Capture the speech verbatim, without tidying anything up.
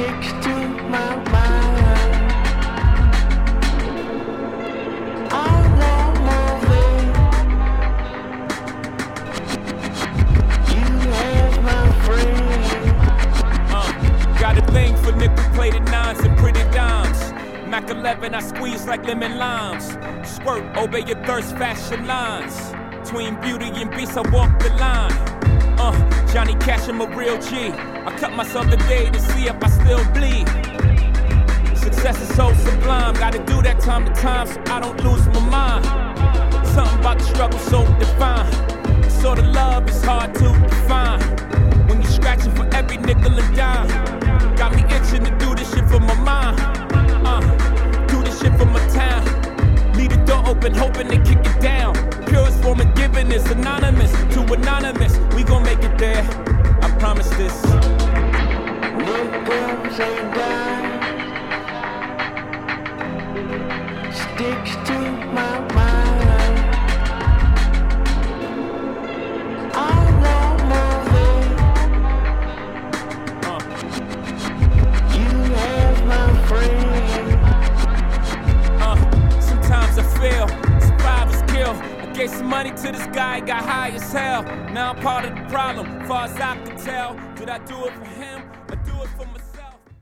sticks to my mind. I'm not moving. You have my friend. Uh, got a thing for nickel-plated nines and pretty dimes. Mac eleven, I squeeze like lemon limes. Squirt, obey your thirst, fashion lines. Between beauty and beast, I walk the line. Uh, Johnny Cash, I'm a real G. I cut myself today to see if I still bleed. Success is so sublime, gotta do that time to time so I don't lose my mind. Something about the struggle so defined. Sort of love is hard to define. When you're scratching for every nickel and dime. Got me itching to do this shit for my mind. Uh, do this shit for my town. Leave the door open, hoping they kick it down. Purest form of giving is anonymous to anonymous. We gon' make it there, I promise this. Nickels and dimes, sticks to my mind. I'm not moving. Uh, You have my friend. uh, sometimes I feel survivors kill. I gave some money to this guy, got high as hell. Now I'm part of the problem, far as I can tell. Did I do it for him?